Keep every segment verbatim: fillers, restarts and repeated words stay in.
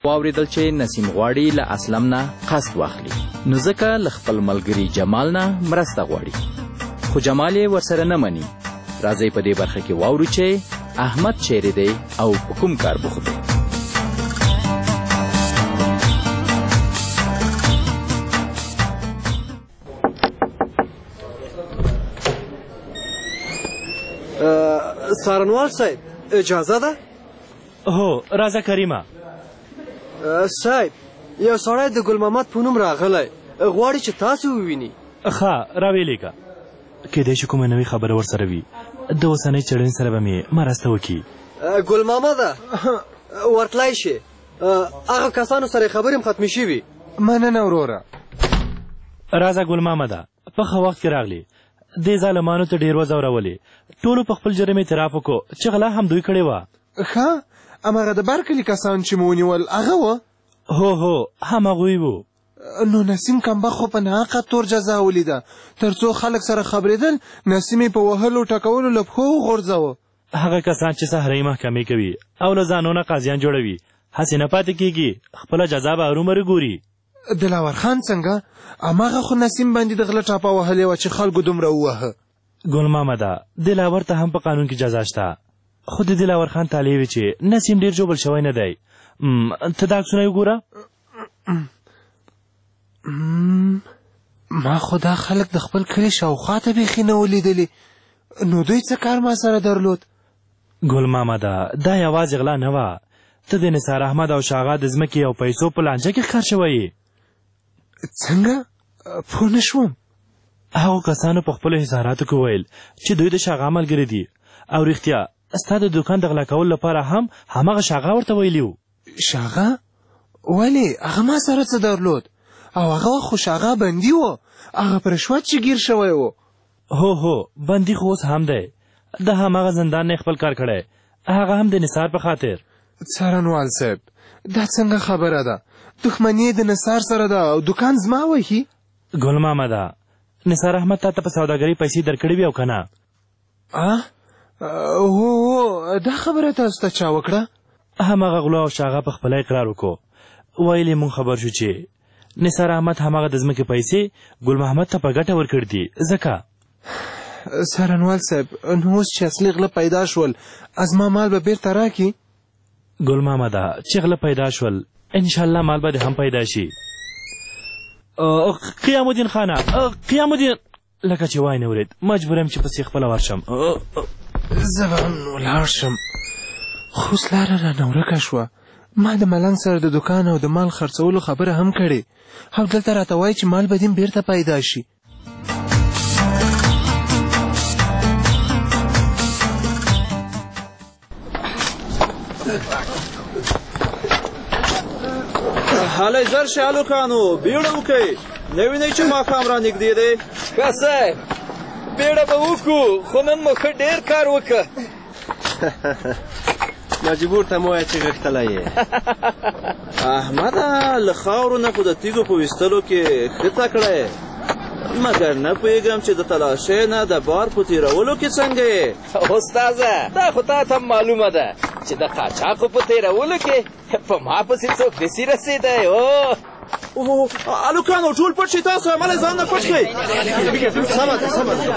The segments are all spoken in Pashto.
واورېدل چې نسیم غواړي له اسلم نه قصد واخلي، نو ځکه له خپل ملګري جمال نه مرسته غواړي، خو جمال یې ورسره نه مني. راځئ په دې برخه کې واورو چې احمد چیرې دی او په کوم کار بوخت دی. څارنوال صاحب اجازه ده؟ هو راځه کریمه. صاحب یو سړی د ګل محمد په نوم راغلی، غواړي چې تاسو وویني. ښه راویلې که کیدای شي کومه نوې خبره ورسره وي، د اوسنۍ څېړنې سره به مې مرسته وکړي. ګل محمده ورتلی شي، هغه کسانو سره خبرې هم ختمې شوي. مننه وروره. راځه ګل محمده، په ښه وخت کې راغلې. دې ظالمانو ته ډېر وځورولې، ټولو په خپل جرم اعتراف وکړو چې غلا هم دوی کړې وه. ښه هماغه د بر کلي کسان چې مو ونیول هغه وه؟ هو هو همهغوی وو. نو نسیم کمبخت خو په ناحقه تور جزا ولیده، تر څو خلک سره خبرېدل نسیم یې په وهلو ټکولو له پښو وغورځوه. هغه کسان چې صحرایي محکمې کوي او له ځانونه قاضیان جوړوي هسې نه پاتې کېږي، خپله جزا به ارومرو ګوري. دلاور خان څنګه؟ هماغه خو نسیم باندې د غله ټاپه وهلې وه چې خلکو دومره ووهه. ګل محمده دلاور ته هم په قانون کې جزا شته، خو د دلاور خان طالع وي چې نسیم ډېر جوبل شوی نه دی. ته دا عکسونه وګوره. ما خو دا خلک د خپل کلي شاوخوا ته بیخي نه ولیدلې، نو دوی څه کار ما سره درلود؟ ګل محمده دا یوازې غلا نه وه، ته د نثار احمد او شاغا د ځمکې او پیسو په لانجه کې ښکار شوی یې. څنګه؟ پوه نه شوم. هغو کسانو په خپلو اظهاراتو کې ویل چې دوی د شاغا ملګري دي، او رښتیا ستا د دوکان د غلا کولو لپاره هم هماغه شاغا ورته ویلي وو. شاغا؟ ولې هغه ما سره څه درلود؟ او هغه خو شاغا بندي و، هغه په رشوت چې ګیر شوی و. هو هو بندي خو اوس هم دی، د هماغه زندان نه خپل کار کړی، هغه هم د نثار په خاطر. څارنوال صاحب دا څنګه خبره ده؟ دښمني د نثار سره ده او دوکان زما وهي؟ ګل محمده نثار احمد تا ته په سوداګرۍ پیسې درکړې وي او که نه؟ هو هو دا خبره تاسو ته چا وکړه؟ هماغه غلو او شاغه په خپله اقرار وکړو، ویل یې مونږ خبر شو چې نثار احمد هماغه د ځمکې پیسې ګل محمد ته په ګټه ورکړي دي. ځکه څارنوال صاحب نو اوس چې اصلي غله پیدا شول ازما مال به بیرته راکړي؟ ګل محمده چې غله پیدا شول انشاءالله مال به هم پیدا شي. قیام الدین خانه قیام الدین لکه چې وای نه ورید مجبور یم چې پسې خپله ورشم. زه به هم ولاړ شم، خو اوس لاره رانه ورکه شوه. ما د ملنګ سره د دوکان او د مال خرڅولو خبره هم کړې، او دلته راته وایي چې مال به دې بیرته پیدا شي. هلی زر شئ هلکانو، بیړه وکئ، نه وینئ چې ماښام را نږدې دی. ښه صاحب بیړه به وکړو، خو نن مو ښه ډېر کار وکړه. مجبور ته مو وایه چې غښتلی یې. احمده له خاورو نه خو د تیږو په ویستلو کې ښه تکړه یې، مګر نه پوهېږم چې د تلاشۍ نه د بار په تېرولو کې څنګه یې. استاذه دا خو تا ته معلومه ده چې د قاچاقو په تېرولو کې په ما پسې څوک نسي رسېدی. اوه هلکانو ټول پټ شئ، تاسو عمله ځان نه پټ کړئ. سمه ده سمه ده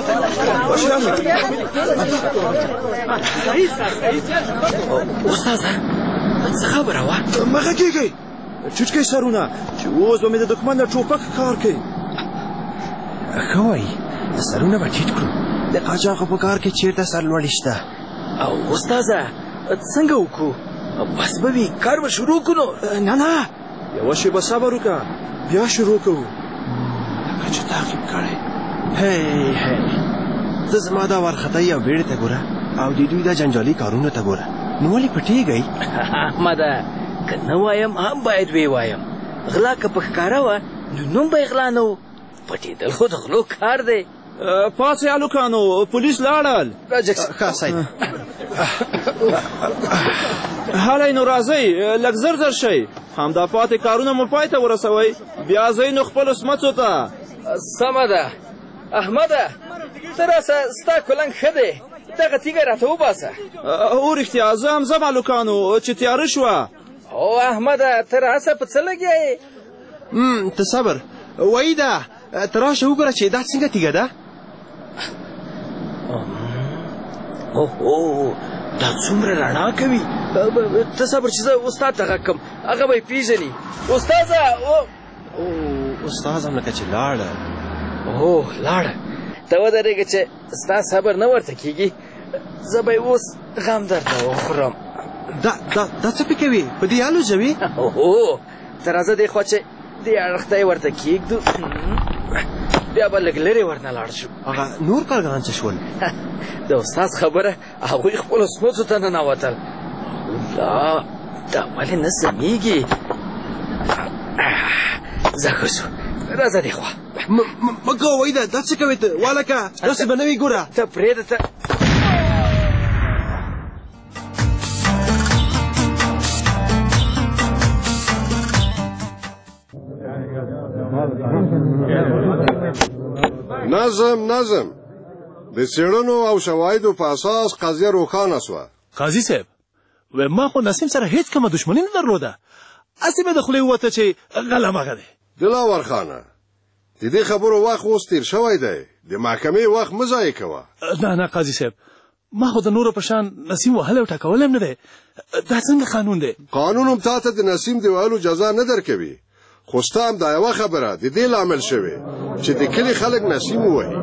استاذه څه خبره وه؟ مه غږېږئ، ټیټ کړئ سرونه چې اوس به مې د دښمن د ټوپک کار کوي. ښه وایي سرونه به ټیټ کړو، د قاچاقو په کار کې چېرته سرلوړي شته. او استاذه څنګه وکړو؟ بس به وي کار به شروع کړو. نه نه یوه شېبه صبر وکړه، بیا شروع کوو. لکه چې تعقیب کړی. هی هی ته زما دا وارخطایي او بیړې ته ګوره او د دوی دا جنجالي کارونو ته ګوره، نو ولې پټېږئ؟ احمده که نه وایم هم باید وی وایم، غلا که په ښکاره وه نو نوم به یې غلا نه و، پټېدل خو د غلو کار دی. پاسئ هلکانو پولیس لاړل. ښه صاحب هلی نو راځئ لږ زر زر شئ، همدا پاتې کارونه مو پای ته ورسوئ، بیا ځئ نو خپلو سمڅو ته. سمه ده احمده ته راسه، ستا کلنګ ښه دی، دغه تیږه راته وباسه. او رښتیا زه هم ځم هلکانو چې تیاره شوه. او احمده ته راسه په څه لګیا یې؟ ته صبر وایي ده ته راشه وګوره چې دا څنګه تیږه ده. اوهو دا څومره رڼا کوي. ته صبر چې زه استاد ته غږ کړم هغه به یې پېژني. استاذه استاد هم لکه چې لاړه. اوه لاړه. ته ودرېږه چې ستا صبر نه ورته کېږي. زه به یې اوس غم درته وخورم. دا دا دا څه پې کوي؟ په دې الوځوي؟ اوهو ته راځه دې خوا چې دې اړخ ته یې ورته کېږدو بیا به لږ لرې ورنه لاړ شو. هغه نور کارګران څه شول؟ د استاد خبره هغوی خپلو سمڅو ته ننوتل. الله دا ولې نه سمېږي؟ زه ښه شو راځه دې خوا. مه کوه وایي ده دا څه کوې ته والکه داسې به نه وي ګوره. ته پرېږده ته نظم نظم د څېړنو او شواهدو په اساس قضیه روښانه سوه. قاضي صاحب و ما خو نسیم سره هیڅ کومه دښمني نه درلوده. هسې مې د خولې ووته چې غلم هغه دی. دلاور خانه د دې خبرو وخت اوس تېر شوی دی. د محکمې وخت مه ضایع کوه. نه نه قاضي صاحب ما خو د نورو په شان نسیم وهلی او ټکولی هم نه دی. دا څنګه قانون دی؟ قانون هم تا ته د نسیم د وهلو جزا نه درکوي. خو ستا هم دا یوه خبره د دې لامل شوې چې د کلي خلک نسیم ووهي.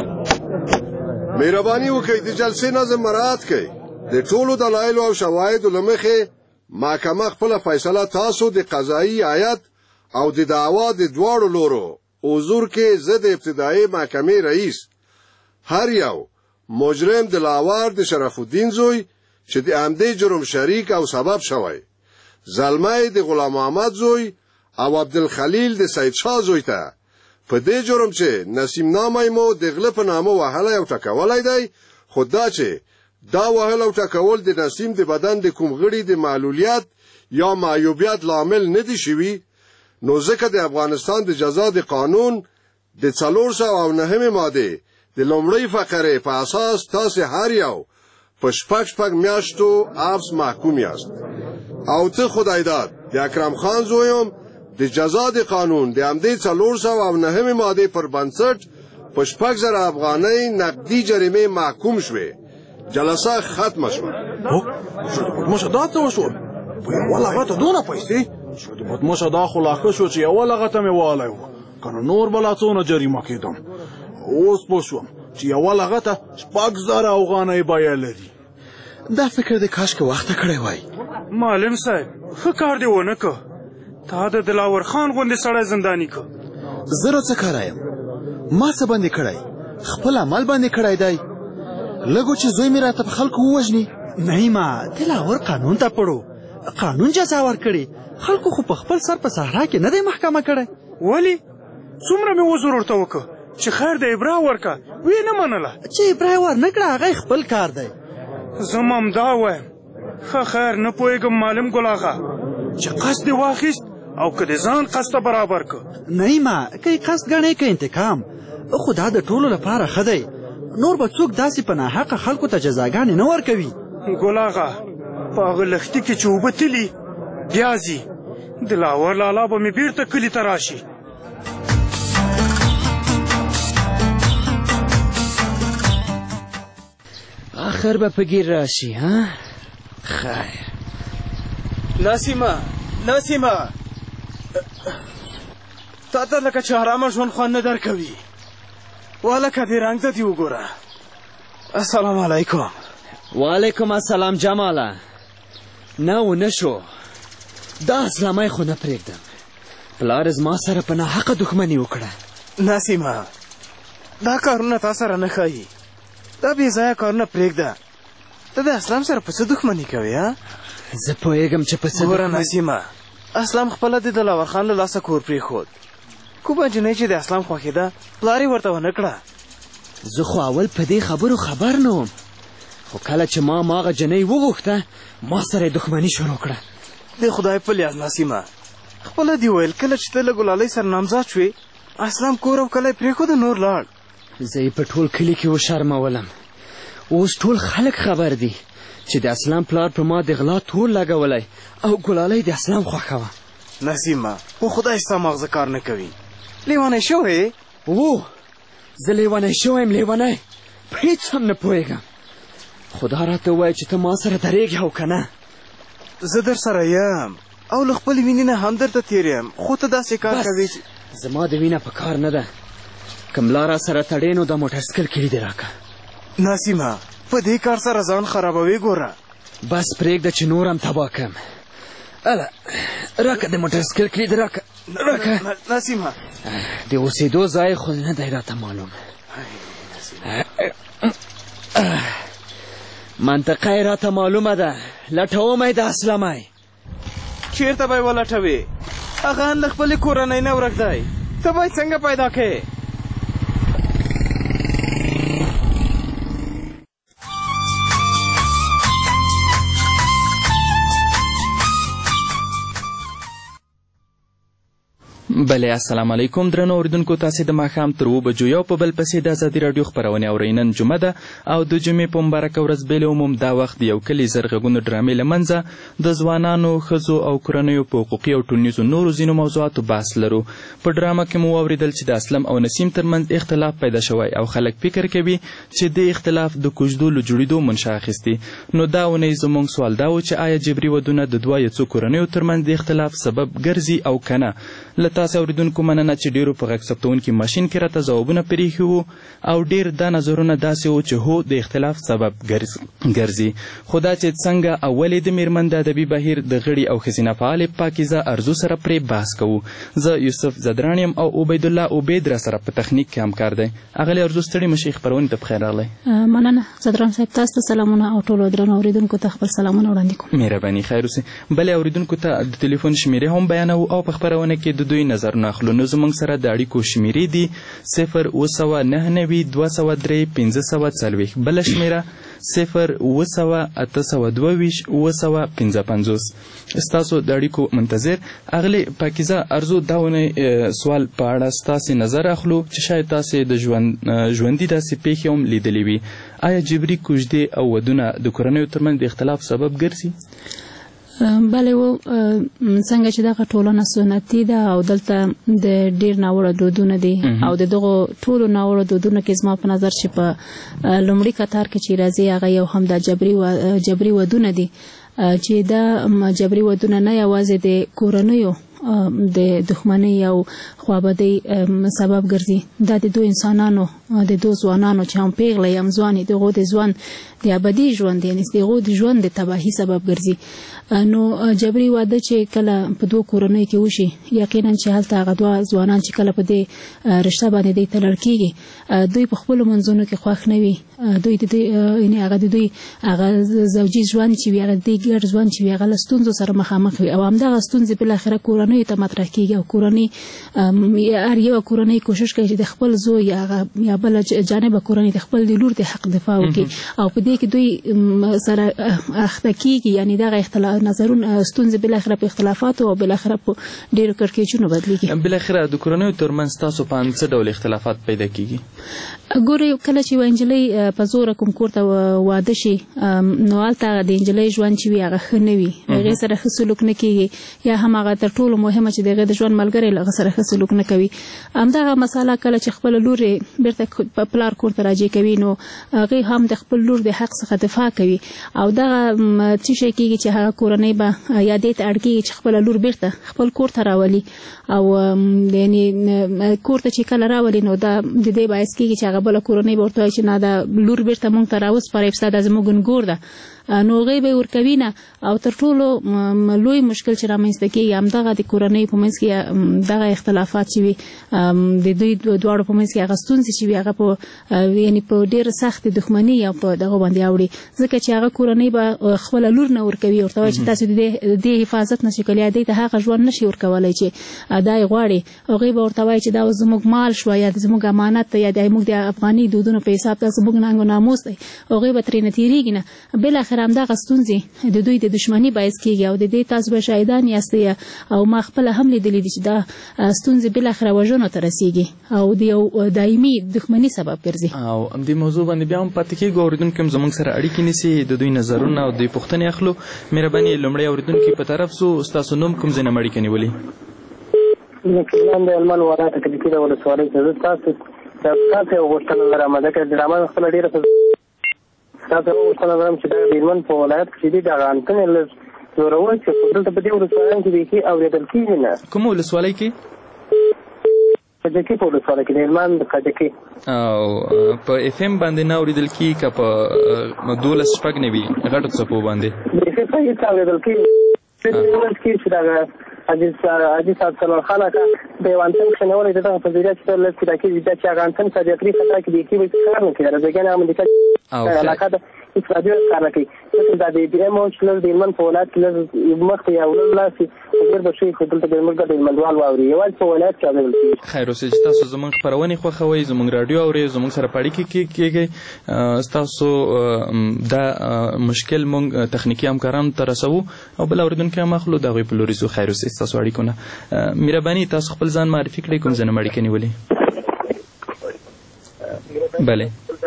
مهرباني وکړئ د جلسې نظم مراعات کړئ. د ټولو دلایلو او شواهدو له مخې محکمه خپله فیصله تاسو د قضایي هیات او د دعوا د دواړو لورو حضور کې زه د ابتدایي محکمې رئیس هر یو مجرم دلاور د شرف الدین زوی چې د همدې جرم شریک او سبب شوی، زلمی د غلام محمد زوی او عبدالخلیل د سید شاه زوی ته په دې جرم چې نسیم نامه مو د غله په نامه وهلی او ټکولی دی. خو دا چې دا وهل او ټکول د نسیم د بدن د کوم غړي د معلولیت یا معیوبیت لامل نه دی شوي، نو ځکه د افغانستان د جزا د قانون د څلور سوه او نهمې مادې د لومړۍ فقرې په اساس تاسې هر یو په شپږ شپږ میاشتو حبس محکوم یاست. او ته خدای داد د اکرم خان زویم د جزا د قانون د همدې څلور سوه او نهمې مادې پر بنسټ په شپږ زره افغانۍ نقدي جریمې محکوم شوې. جلسه ختمه شوه. شو د بدمشه دا څه وشول؟ په یوه لغته دونه پیسې؟ شو د بدمشه دا خو لا ښه شو چې یوه لغته مې والی و، که نه نور به لا څونه جریمه کېدم. اوس پوه شوم چې یوه لغته شپږ زره افغانۍ بیه لري. دا فکر دې کاشکې وخته کړی وای. معلم صاحب ښه کار دې ونه که. تا د دلاور خان غوندې سړی زنداني که. زه را څه کاری یم؟ ما څه باندې کړی؟ خپل عمل باندې کړی دی. لږو چې زوی مې راته په خلکو ووژني. نه ما دلاور قانون ته پړو، قانون جزا ورکړي. خلکو خو په خپل سر په صحرا کې نه دی محکمه کړی. ولې؟ څومره مې وزر ورته وکړه چې خیر د ابرا ورکه، ویې نه منله. چې ابرا ور نه کړه هغه خپل کار دی. زه هم همدا وایم. ښه خیر نه پوهېږم معلم ګل اغا چې قصد دې واخیست او که د ځان قصد ته برابر که. نه ما که قصد ګڼې که انتقام، خو دا د ټولو لپاره ښه دی. نور به څوک داسې په ناحقه خلکو ته جزاګانې نه ورکوي. ګل اغا په هغه لښتي کې چې اوبه تلي بیا ځي. دلاور لالا به مې بیرته کلي ته راشي. آخر به په ګیر راشي. ها خیر. نسیمه نسیمه تا ته لکه چې ارامه ژوند خوند نه درکوي. والکه دې رنګ ته دې وګوره. السلام علیکم. وعلیکم السلام جماله. نه و نه شو. دا اسلامي خو نه پرېږدم. پلار زما سره په ناحقه دښمني وکړه. نسیمه دا کارونه تا سره نه ښایي. دا بې ځایه کارونه پرېږده. ته د اسلام سره په څه دښمني کوې؟ ها زه پوهېږم چې په څه. ګوره نسیمه اسلام خپله د دلاور خان له لاسه کور پرېښود. کومه نجلۍ چې د اسلام خوښېده پلار یې ورته ونه کړه. زه خو اول په دې خبرو خبر نه وم، خو کله چې ما ماغه جنۍ وغوښته ما سره یې دښمني شروع کړه. د خدای په لیاز نسیمه خپله دې ویل کله چې ته له ګلالۍ سره نامزاد شوې اسلام کور او کلی پرېښوده نور لاړ. زه یې په ټول کلي کې وشرمولم. اوس ټول خلک خبر دي چې د اسلام پلار په ما د غلا تور لګولی او ګلالۍ د اسلام خوښه وه. نسیمه په خدای ستا مغزه کار نه کوي. لیونی شوی؟ او زه لیونی شوی یم. لیونی په هېڅ هم نه پوهېږم. خدا راته ووایه چې ته ما سره درېږې او که نه. زه در سره یم او له خپلې وینې نه هم درته تېر یم، خو ته داسې کار کوې چې زما د وینه په کار نه ده. که ملا را سره تړې نو دا موټرسایکل کلي دې راکړه. نسیمه په دې کار سره ځان خرابوي. ګوره بس پرېږده چې نور هم تباه کړم. اله راکړه د موټرسایکل کلي دې راکړه. راکړه نسیمه. د اوسېدو ځای خو نه دی راته معلوم. منطقه یې راته معلومه ده. لټوم یې د اسلامۍ. چېرته به یې ولټوې؟ هغه له خپلې کورنۍ نه ورک دی. ته به یې څنګه پیدا کړې؟ بله السلام علیکم درنو اوریدونکو، تاسې د ماښام تر اوه بجو یو په بل پسې د ازادي راډیو خپرونې اورئ. نن جمعه ده او د جمعې په مبارکه ورځ بېل عموم دا وخت د یو کلي زر غږونو ډرامې له منځه د ځوانانو، ښځو او کورنیو په حقوقي او ټولنیزو نورو ځینو موضوعاتو بحث لرو. په ډرامه کې مو واورېدل چې د اسلم او نسیم ترمنځ اختلاف پیدا شوی او خلک فکر کوي چې د اختلاف د کوژدو له جوړېدو منشا اخیستي. نو دا اونۍ زموږ سوال دا و چې آیا جبري ودونه د دوه یا څو کورنیو ترمنځ د اختلاف سبب ګرځي او که نه. له تاسې اوریدونکو مننه چې ډېرو په غږ ثبتونکي ماشین کې راته ځوابونه پرېښي وو او ډېر دا نظرونه داسې وو چې هو د اختلاف سبب ګرځي. خو دا چې څنګه او ولې د میرمن د ادبي بهیر د غړي او ښځینه فعالې پاکیزه ارزو سره پرې بحث کوو. زه یوسف زدران یم او عبیدالله عبید را سره په تخنیک کې همکار دی. اغلې ارزو ستړي مشي خپرونې ته پخیر راغلی. مننه زدران صاحب، تاسو ته سلامونه او ټولو درنو اوریدونکو ته خپل سلامونه وړاندې کوم. مهرباني خیر اوسئ. بلې اوریدونکو ته د تلیفون شمیرې هم بیانوو او په خپرونه کې د دوی نظرونه اخلو. نو زموږ سره د اړیکو شمیرې دي صفر اوه سوه نهه نوي دوه سوه درې پنځه سوه څلوېښت، بله شمیره صفر اوه سوه اته سوه دوه ویشت اوه سوه پنځه پنځوس. ستاسو د اړیکو منتظر. اغلې پاکیزه ارزو دا ونې سوال په اړه ستاسې نظر اخلو چې شاید تاسې د ژوند ژوندي داسې پیښې هم لیدلې وي. آیا جبري کوژدې او ودونه د کورنیو ترمنځ د اختلاف سبب ګرځي؟ بله و څنګه چې دغه ټولنه سنتي ده او دلته د ډېر ناوړه دودونه دي او د دغو ټولو ناوړه دودونو کې زما په نظر چې په لومړي کتار کې چې راځي هغه یو هم د جبري جبري ودونه دي چې دا جبري ودونه نه یوازې د کورنیو د دښمنۍ او خوابدۍ سبب ګرځي. دا د دو انسانانو د دو ځوانانو چې هم پیغله یم ځوانې دغو د ځوان د ابدي ژوند یعنې دغو د ژوند د تباهي سبب ګرځي. نو جبري واده چې کله په دوه کورنیو کې وشي یقینا چې هلته هغه دوه ځوانان چې کله په دې رشته باندې دوی تړل کېږي دوی په خپلو منځونو کې خوښ نه وي. دوی د دوی یعنې هغه د دوی هغه زوجي ژوند چې وي هغه د دوی ګډ ژوند چې وي هغه له ستونزو سره مخامخ وي او همدغه ستونزې بالاخره کورنیو ته مطرح کېږي او کورنۍ هر یوه کورنۍ کوشش کوي چې د خپل زوی یا بله جانبه کورنۍ د خپل د لور د حق دفاع وکړي او په دې کې دوی سره اخته کېږي. یعنې دغه اختلاف نظرونه ستونزې بالاخره په اختلافاتو او بالاخره په ډېرو کړکېچونو بدلېږي. بالاخره د کورنیو ترمنځ تاسو په اند څه ډول اختلافات پیدا کېږي؟ ګورئ کله چې یوه نجلۍ په زوره کوم کور ته واده شي نو هلته د نجلۍ ژوند چې وي هغه ښه نه وي، هغې سره ښه سلوک نه کېږي یا هم هغه تر ټولو مهمه چې د هغې د ژوند ملګری له هغه سره ښه سلوک نه کوي. همدغه مسله کله چې خپله لور یې بېرته په پلار کور ته راجع کوي نو هغې هم د خپل لور د حق څخه دفاع کوي او دغه څه شی کېږي چې هغه کورنۍ به یا دې ته اړ کېږي چې خپله لور بېرته خپل کور ته راولي او یعنې کور ته چې کله راولي نو دا د دې باعث کېږي چې هغه بله کورنۍ به ورته وایي چې نه دا لور بېرته موږ ته راوسپارئ ستا دا زموږ نګور ده نو هغې به یې ورکوي نه. او تر ټولو لوی مشکل چې رامنځته کېږي همدغه د کورنۍ په منځ کې دغه اختلافات چې وي د دوی دواړو په منځ کې هغه ستونزې چې وي هغه په یعنې په ډېره سخت دښمني او په دغه باندې اوړي ځکه چې هغه کورنۍ به خپله لور نه ورکوي ورته وایي چې تاسو د دې حفاظت نشئ کولی یا دې ته هغه ژوند نشي ورکولی چې دا یې غواړي. هغوی به ورته وایي چې دا زموږ مال شوه یا زموږ امانت یا د موږ د افغاني دودونو په حساب دا زموږ ننګ و ناموس دی. هغوی به ترېنه تېرېږي نه. بالاخره سره همدغه ستونزې د دوی د دشمني باعث کیږي او د دې تاسو به شاهدان یاستئ او ما خپله هم لیدلي دي چې دا ستونزې بالاخره وژنو ته رسیږي او د یو دایمي دښمني سبب ګرځي. او همدې موضوع باندې بیا هم پاتې کېږو. اورېدونکي هم زموږ سره اړیکې نیسي، د دوی نظرونه او دوی پوښتنې اخلو. مهرباني لومړی اورېدونکي په طرف سو، ستاسو نوم کوم ځای نه م اړیکه نیولې؟ نن د هلمند ولایت کلکي د ولسوالۍ څخه زه تاسو تاسو یو غوښتنه لرم، ځکه ډرامه خپله ډېره تاسو یو غوښتنه لرم چې دا د هلمند په ولایت کښې دي دغه انتنې لږ زورور چې دلته په دې ولسوالۍ کښې بیخي اورېدل کېږي نه. کومه ولسوالۍ کې؟ کجکي په ولسوالۍ کې د هلمند کجکي. او په اف ام باندې نه اورېدل کېږي که په دولس شپږ نه وي غټو څپو باندې؟ بیخي په هېڅ اورېدل کېږي چې دغه حاجي صاحب سلمان خان اکا د یو انتن کښې نیولی د دغه په ذریعه چې لږ پیدا کېږي دا چې هغه انتن په دیاتري خطا کښې بیخي به کار نه کوي، رضاګانې هغه مملکت علاقه ده هېڅ رادیو کار نه کوي. دا د بي ایم او چې لږ د هلمند په ولایت کښې لږ مخکې یا ولل لاس شي ډېر به ښه وي، خو دلته د زموږ ګډ هلمندوال واوري یوازې په ولایت کښې اورېدل کېږي. خیر اوسې چې تاسو زموږ خپرونې خوښوئ، زموږ راډیو اورئ، زموږ سره په اړیکې کې کېږئ. ستاسو دا مشکل موږ تخنیکي همکارانو ته رسوو او بل اورېدونکي هم اخلو، د هغوی په لوري ځو. خیر اوسې ستاسو اړیکو نه. مهرباني تاسو خپل ځان معرفي کړئ، کوم ځای نه م اړیکه نیولې؟ بله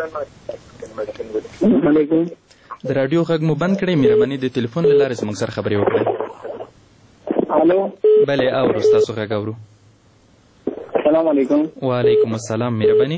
د راډیو غږ مو بند کړئ. مهرباني د تلیفون له لارې زموږ سره خبرې وکړئ. الو بله اورو، ستاسو غږ اورو. السلام علیکم. وعلیکم السلام. مهرباني.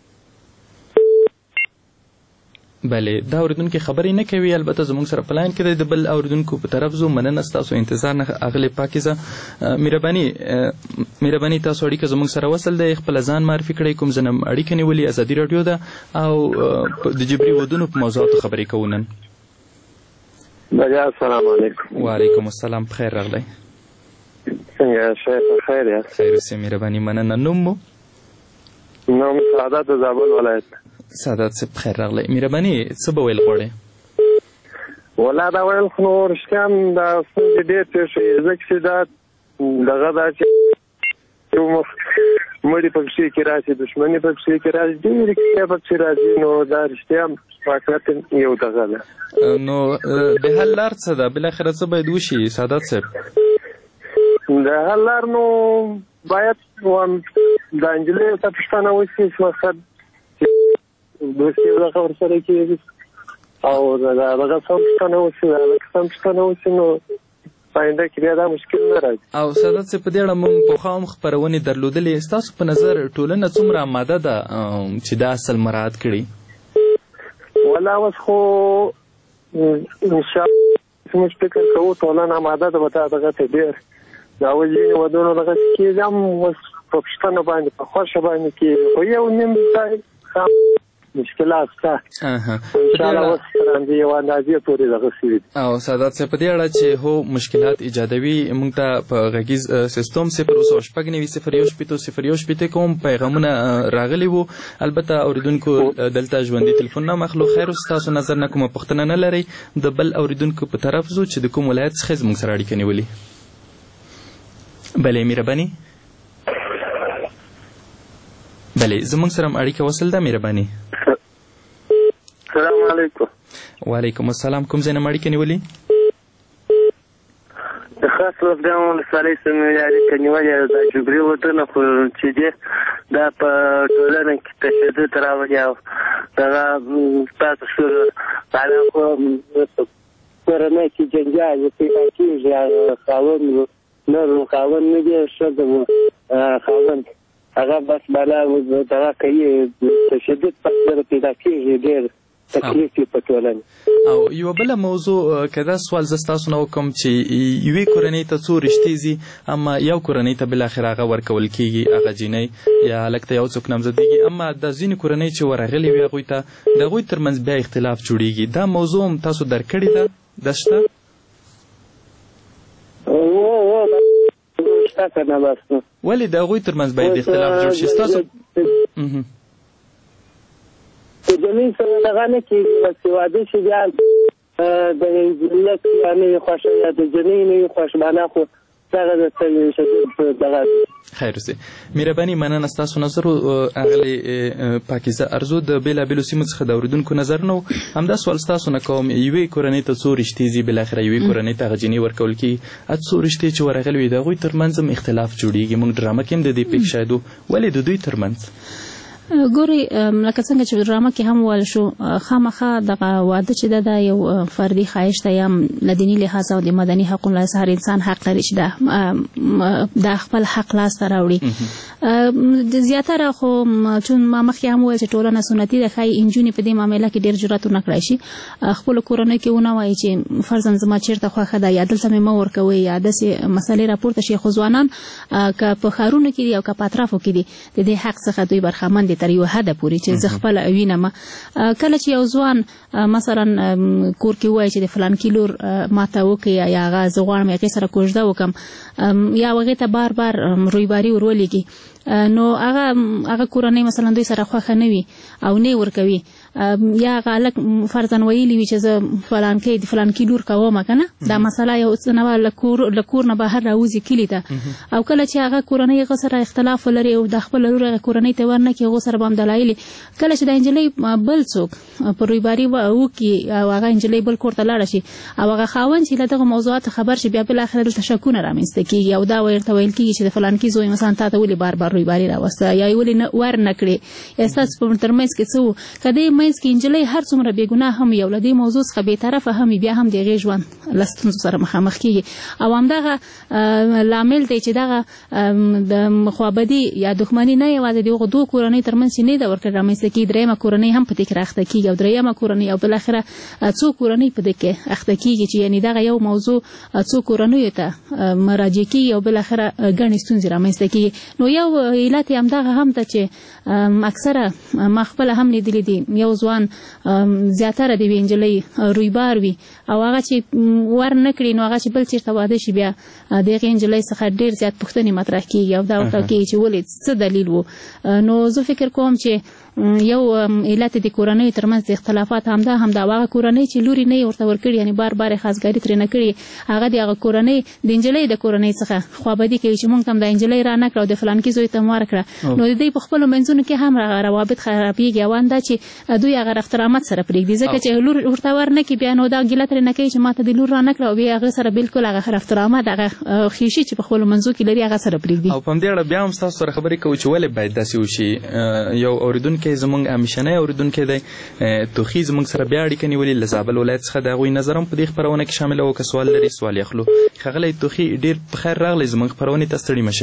بله دا اورېدونکي خبرې نه کوي، البته زموږ سره په لاین کې دی. د بل اورېدونکو په طرف ځو. مننه ستاسو انتظار نه اغلې پاکیزه. مهرباني مهرباني تاسو اړیکه زموږ سره وصل دی، خپله ځان معرفي کړئ، کوم ځای نه اړیکه نیولې؟ ازادي راډیو ده او د جبري ودونو په موضوعاتو خبرې کوو نن. بجا السلام علیکم. وعلیکم السلام. بخیر راغلی. څنګه شیخ خیر یاست؟ خیر اوسې. مهرباني مننه. نوم مو؟ نوم سعادت د زابل ولایت. سعادت صاحب بخیر راغلی. مهرباني څه به ویل غواړئ؟ ولا دا ویل خو نو رښتیا هم دا ستونزې ډېر پېښوي، ځکه چې دا دغه دا چې یو مخ مړي پکښې کې راشي، دښمني پکښې کې راشي، ډېرې کیسې پکښې راځي، نو دا رښتیا هم واقعیت یو دغه ده. نو د حل لار څه ده؟ بالاخره څه باید وشي سعادت صاحب؟ د حل لار نو باید د نجلۍ ته پوښتنه وشي چې مقصد دوستي دغه ورسره کېږي او دغه څه پوښتنه وشي، د هلک څه پوښتنه وشي، نو آینده کې بیا دا مشکل نه راځي. او سعادت صاحب په دې اړه موږ پخوا هم خپرونې درلودلې. ستاسو په نظر ټولنه څومره آماده ده چې دا اصل مراعات کړي؟ والله اوس خو انشاءالله موږ فکر کوو ټولنه آماده ده، به دا دغه ته ډېر دا اوس ځینې ودونه دغسې کېږي هم اوس په پوښتنه باندې په خوښه باندې کېږي، خو یو نیم ځای مشکلات شته. انشاءالله اوس تراندې یو اندازې پورې دغه شوي دي. او سعادت صاحب په دې اړه چې هو مشکلات ایجادوي، موږ ته په غږیز سیستم صفر اوس او شپږ نوي صفر یو شپېته صفر یو شپېته کوم پیغامونه راغلي وو. البته اورېدونکو دلته ژوندي تلیفونونه هم اخلو. خیر اوس ستاسو نظر نه کومه پوښتنه نه لرئ؟ د بل اورېدونکو په طرف ځو چې د کوم ولایت څخه زموږ سره اړیکه نیولي. بله مهرباني. بله زموږ سره هم اړیکه وصل ده. مهرباني. السلام علیکم. وعلیکم السلام. کوم ځای نه م اړیکه نیولي؟ د خاص لوګډاون ولسوالۍ څخه مې اړیکه نیولې ده. دا جبري ودونه خو چې دی دا په ټولنه کې تشدد راولي او دغه تاسو سره بالا خو کورنۍ کې جنجال پیدا کېږي، خاوند نه خاوند نه دی ښځه خاوند هغه بس بالا دغه کوي، تشدد پکې پیدا کېږي، ډېر تکلیف یې په ټولنه. او یوه بله موضوع که دا سوال زه ستاسو نه وکړم چې یوې کورنۍ ته څو رشتې ځي اما یو کورنۍ ته بالاخره هغه ورکول کېږي، هغه جینۍ یا هلک ته یو څوک نامزدېږي، اما د ځینې کورنۍ چې ورغلې وي هغوی ته د هغوی ترمنځ بیا اختلاف جوړېږي. دا موضوع هم تاسو درک کړې ده؟ دا شته؟ ولې د هغوی ترمنځ باید اختلاف جوړ شي؟ ستاسو د جنۍ سره دغه نه کېږي، بس واده شي بیا د لک یا نه وي خوښه یا د جنۍ نه وي خوښ، معنا خو دغه د تشدد دغه. خیر اوسئ. مهرباني مننه ستاسو نظر اغلې پاکیزه ارزو د بېلابېلو سیمو څخه د اورېدونکو نظرونه و. همدا سوال ستاسو نه کوم، یوې کورنۍ ته څو رشتې ځي، بالاخره یوې کورنۍ ته هغه جینۍ ورکول کېږي، څو رشتې چې ورغلې وي د هغوی ترمنځ هم اختلاف جوړېږي. موږ ډرامه کې هم د دې پېښ شاهد وو. ولې د دوی ترمنځ؟ ګوري لکه څنګه چې ډرامه کې هم وویل شو، خامخا دغه واده چې ده دا یو فردي خواهش ده، یا له دیني لحاظه او د مدني حقونو لحاظه هر انسان حق لري چې دا د خپل حق لاسته راوړي. زیاتره خو چون ما مخکې هم وویل چې ټولنه سنتي ده، ښایي نجونې په دې معامله کې ډېر جرأت ونه کړی شي، خپلو کورنیو کې ونه وایي چې فرضاً زما چېرته خوښه ده یا دلته مې مه ورکوئ یا داسې مسلې راپورته شي. خو ځوانان که په ښارونو کې دي او که په اطرافو کې دي د دې حق څخه دوی برخمن دي تر یو حده پورې چې زه خپله وینم. کله چې یو ځوان مثلا کور کې ووایي چې د فلانکي لور ماته وکړي یا هغه زه غواړم هغې سره کوژده وکړم یا هغې ته بار بار رویباري ور ولېږي، نو هغه هغه کورنۍ مثلا دوی سره خوښه نه وي او نه ورکوي، یا هغه هلک فرضاً ویلي وي چې زه فلانکۍ د فلانکي لور کوم که نه، دا مسله یو څه نه وه له کور نه بهر راوځي کلي ته، او کله چې هغه کورنۍ هغه سره اختلاف ولري او د خپله لور هغه کورنۍ ته ورنکړي، هغو سره به هم دلایل کله چې د نجلۍ بل څوک په رویباري وکړي او هغه نجلۍ بل کور ته لاړه شي او هغه خاوند چې له دغه موضوعاتو خبر شي، بیا بالاخره دلته شکونه رامنځته کېږي او دا ورته ویل کېږي چې د فلانکي زوی مثلا تا ته ولې بار بار رویباري راوسته یا یې ولې ور نه کړې یا ستاسو په ترمنځ کې څه وو. که دې منځ کې نجلۍ هر څومره بېګناه هم یو له دې موضوع څخه بېطرفه هم بیا هم د هغې ژوند له ستونزو سره مخامخ کېږي، او همدغه لامل دی چې دغه د خوابدي یا دښمني نه یوازې د هغو دوو کورنۍ ترمنځ چې نه ده ورکړې رامنځته کېږي، درېیمه کورنۍ هم په دې کې راخته کېږي او درېیمه کورنۍ او بالاخره څو کورنۍ په دې کې اخته کېږي چې یعنې دغه یو موضوع څو کورنیو ته مراجع کېږي او بالاخره ګڼې ستونزې رامنځته کېږي. نو یو علت یې همدغه هم ده چې اکثره ما خپله هم لیدلي دي، یو ځوان زیاتره د یوې نجلۍ رویبار وي او هغه چې ور نه کړي، نو هغه چې بل چېرته واده شي بیا د هغې نجلۍ څخه ډېر زیات پوښتنې مطرح کېږي او دا ورته کېږي چې ولې څه دلیل و. نو زه فکر کوم چې یو علت د کورنیو ترمنځ د اختلافات همدا همدا هغه کورنۍ چې لوري نه یې ورته ورکړي، یعنې بار بار یې خاصګاري ترې نه کړي، هغه د هغه کورنۍ د نجلۍ د کورنۍ څخه خوابدي کوي چې موږ ته هم د نجلۍ را نه کړه او د فلانکي زوی ته م ورکړه. نو د دوی په خپلو منځونو کې هم روابط خرابېږي او دا چې دوی هغه رفت رحمت سره پرېږدي، ځکه چې لور ورته ور نه کړي بیا نو دا ګیله ترې نه کوي چې ما ته د لور را نه کړه او بیا هغه سره بلکل هغه رفت رحمت هغه خیشي چې په خپلو منځو کې لري هغه سره پرېږدي. او په همدې اړه بیا هم ستاسو سره خبرې کوو چې ولې باید داسې وشي. یو اورېدونکی زموږ همیشنی اورېدونکی دی توخي زموږ سره بیا اړیکه نیولې له زابل ولایت څخه، د هغوی نظر هم په دې خپرونه کې شامل و. که سوال لري سوال یې اخلو. ښاغلی توخي ډېر په خیر راغلی زموږ خپرونې ته، ستړي مه شئ.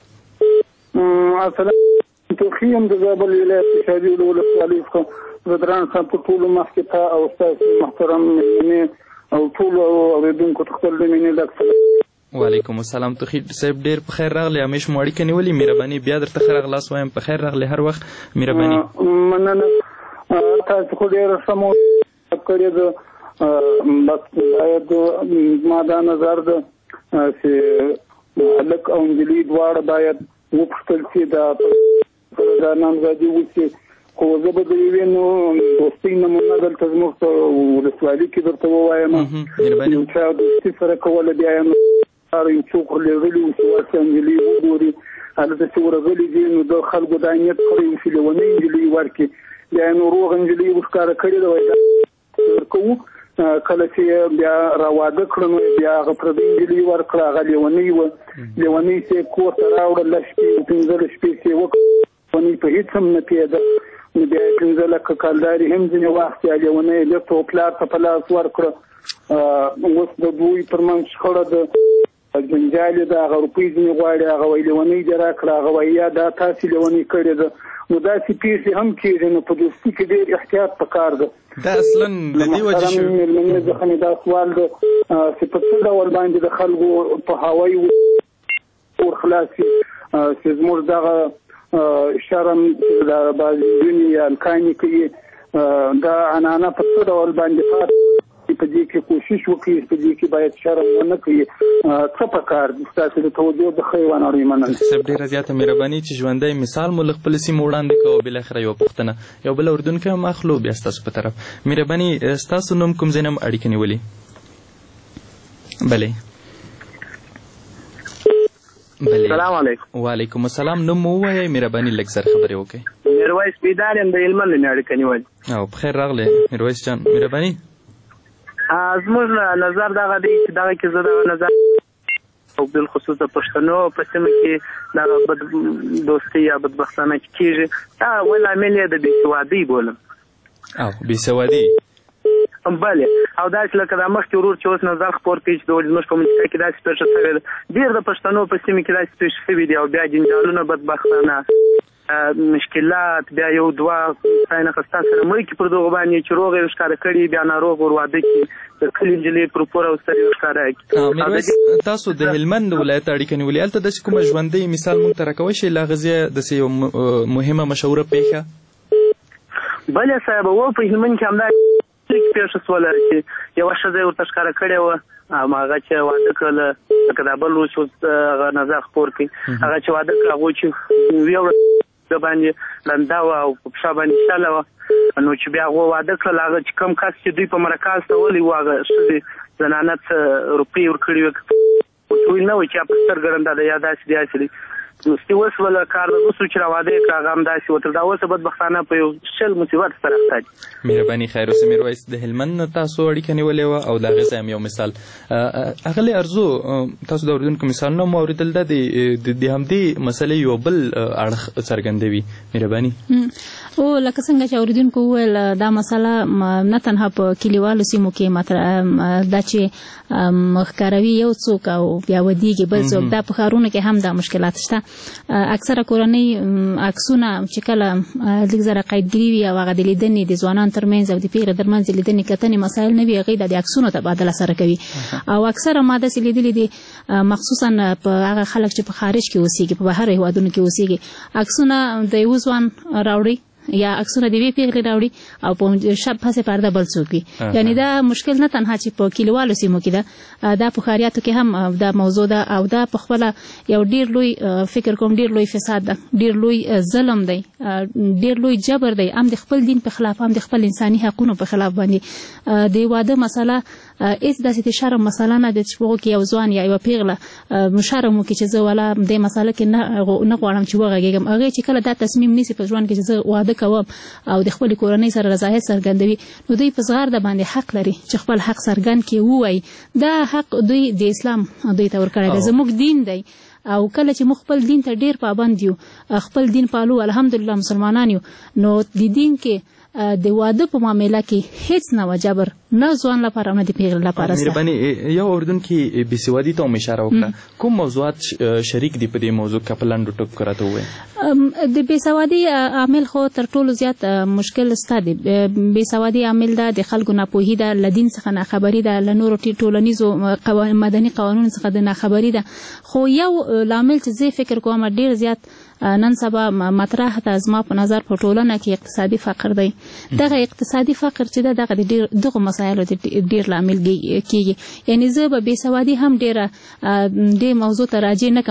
السلام، توخي یم د زابل ولایت شهادي ولسوالۍ څخه. زه دران صاحب په ټولو مخکې ته او ستاسو محترم مېلمنې او ټولو اورېدونکو ته خپل د مینې ډک سلام. وعلیکم السلام. توخي صاحب ډېر په خیر راغلی، همیش مو اړیکه نیولې. مهرباني بیا درته ښه راغلاست وایم، په خیر راغلی هر وخت. مهرباني. مننه، تاسو خو ډېره ښه مو کړې ده. بس باید زما دا نظر ده چې هلک او نجلۍ دواړه باید وپوښتل شي دا نامزادي وشي. خو زه به د یوې نو دوستۍ نمونه دلته زموږ په ولسوالۍ کې درته ووایم، یو چا دوستي سره کوله بیا یې یو څوک لېږلي وو چې ورته نجلۍ وګوري، هلته چې ورغلي دي نو د خلکو دا نیت کړی وو چې لیونۍ نجلۍ ورکړي، بیا یې نو روغه نجلۍ ورښکاره کړې ده وایي ورکوو. کله چې بیا راواده کړه نو بیا هغه پردۍ نجلۍ ورکړه، هغه لیونۍ وه، لیونۍ چې یې کور ته راوړه، لس شپې پنځلس شپې چې یې وکړه، لیونۍ په هېڅ هم نه پوهېده، نو بیا یې پنځه لکه کلدارې هم ځینې واخیستې، لیونۍ یې بېرته پلار ته په لاس ورکړه. اوس د دوی پر منځ شخړه ده، جنجال یې ده، هغه روپۍ ځینې غواړي، هغه وایي لیونۍ دې راکړه، هغه وایي یا دا تاسې لیونۍ کړې ده. نو داسې پیښې هم کېږي، نو په دوستي کې ډېر احتیاط پکار ده. دا اصلا له دې وجې شوي مېلمنې څخه مې دا سوال ده چې په څه ډول باندې د خلکو په هوایي ور خلاص شي چې زموږ دغه شرم د بازدوني یا الکانې کوي دا عنعنه په څه ډول باندې پاتې په دې کې کوشش وکړي، په دې کې باید شرم ونه کړي. څه پکار دي ستاسو د توجه د ښه یوه نړۍ مننه. صاحب ډېره زیاته مهرباني چې ژوندی مثال مو له خپلې سیمې وړاندې کړو او بالاخره یوه پوښتنه یو بل اورېدونکی هم اخلو بیا ستاسو په طرف. مهرباني ستاسو نوم کوم ځای نه هم اړیکه نیولې؟ بلې سلام علیکم. وعلیکم السلام. نوم مو ووایئ، مهرباني لږ زر خبرې وکړئ. میرویس بیدار یم، د هلمند له مې اړیکه نیولې. او بخیر راغلی میرویس جان. مهرباني زموږ نظر دغه دی چې دغه کې زه دغه نظر او بالخصوص د پښتنو په سیمه کې دغه بد دوستي یا بدبختانه کې کېږي، دا ول لامل یې د بېسوادۍ بولم. او بېسوادي بلې، او داسې لکه دا مخکې ورور چې اوس نظر خپور کوي چې د ولې زموږ په منطقه کې داسې پېښه شوې ده، ډېر د پښتنو په سیمه کې داسې پېښې شوي دي، او بیا جنجالونه بدبختانه مشکلات، بیا یو دوه ستاینه خستا سره مړکې پر دغو باندې چې روغ یې ښکاره کړي، بیا ناروغ ور واده کړي، د کلي نجلۍ پر پور او ستر یې ښکاره کړي. میرویس تاسو د هلمند ولایت اړیکه نیولې، هلته داسې کومه ژوندۍ مثال موږ ته راکوی شئ له هغه ځایه داسې یو مهمه مشهوره پېښه؟ بلې صاحب، و په هلمند کې همدا پېښه شوله چې یوه ښځه یې ورته ښکاره کړې وه، هغه چې واده کړله، لکه دا بل و چې اوس هغه نظر خپور کوي، هغه چې واده کړه هغوی چې ویې ورځ باندې لنده وه او په پښه باندې شله وه، نو چې بیا هغو واده کړل، هغه چې کوم کس چې دوی په مرکه استولی و، هغه ښځې زنانه څه روپۍ ورکړې وې، ورته نه وایي چې یا په سترګه ړنده ده یا داسې دي هسې دی. دوستي وسوله، کار د وسو چې را واده یې کړه، هغه همداسې و، تر دا اوسه بدبختانه په یو شل مصیبت سره اخته دي. مهرباني خیر اوسه. میرویس د هلمند نه تاسو اړیکه نیولې وه او د هغې ځای هم یو مثال. اغلې ارزو، تاسو د اورېدونکو مثالونه مو اورېدل، دا د همدې مسلې یو بل اړخ څرګندوي. مهرباني. او لکه څنګه چې اورېدونکو وویل، دا مسله نه تنها په کلیوالو سیمو کې دا چې ښکاروي یو څوک او بیا ودیږي بل څوک، دا په ښارونو کې هم دا مشکلات شته. اکثره کورنۍ عکسونه چې کله لږ زره قیدګري وي او هغه د لیدنې د ځوانانو ترمنځ او د پیغلې ترمنځ د لیدنې کتنې مسایل نه وي، هغوی د عکسونو تبادله سره کوي. او اکثره ما داسې لیدلي دي، مخصوصا په هغه خلک چې په خارج کې اوسېږي، په بهر هېوادونو کې اوسېږي، عکسونه د یوه ځوان راوړي یا عکسونه د یوې پیغلې راوړي او په شب پسې پرده بل څوک وي. یعنې دا مشکل نه تنها چې په کلیوالو سیمو کې ده، دا په ښاریاتو کې هم دا موضوع ده، او دا په خپله یو ډېر لوی فکر کوم ډېر لوی فساد ده، ډېر لوی ظلم دی، ډېر لوی جبر دی، هم د خپل دین په خلاف، هم د خپل انساني حقونو په خلاف باندې. د واده مسله هېڅ داسې د شرم مسله نه ده چې په هغو کې یو ځوان یا یوه پیغله شرم وکړي چې زه والا دې مسله کې نه غواړم چې وغږېږم. هغې چې کله دا تصمیم نیسي په ژوند کې چې زه واده کوم او د خپلې کورنۍ سره رضایت څرګندوي، نو دوی په زغرده باندې حق لري چې خپل حق څرګند کړي، ووایي. دا حق دوی د اسلام دوی ته ورکړی دی، زموږ دین دی. او کله چې موږ خپل دین ته ډېر پابند یو، خپل دین پالو، الحمدلله مسلمانان یو، نو د دین کې د واده په معامله کې هیڅ نه و جبر، نه ځوان لپاره نه د پیغلې لپاره. مهرباني یو اورېدونکي بېسوادي ته هم اشاره وکړه، کوم موضوعات شریک دي په دې موضوع کې؟ په لنډو ټکو راته ووایئ. د بېسوادي عامل خو تر ټولو زیات مشکل ستا دی. بېسوادي عامل ده د خلکو ناپوهي ده، له دین څخه ناخبري ده، له نورو ټولنیزو مدني قوانونو څخه د ناخبري ده. خو یو لامل چې زه فکر کوم ډېر زیات نن سبا مطرح ده زما په نظر په ټولنه کې اقتصادي فقر دی. دغه اقتصادي فقر چې ده دغه د دغو مسایلو ډېر لامل کېږي. یعنې زه به بېسوادي هم ډېره دې موضوع ته راجع نه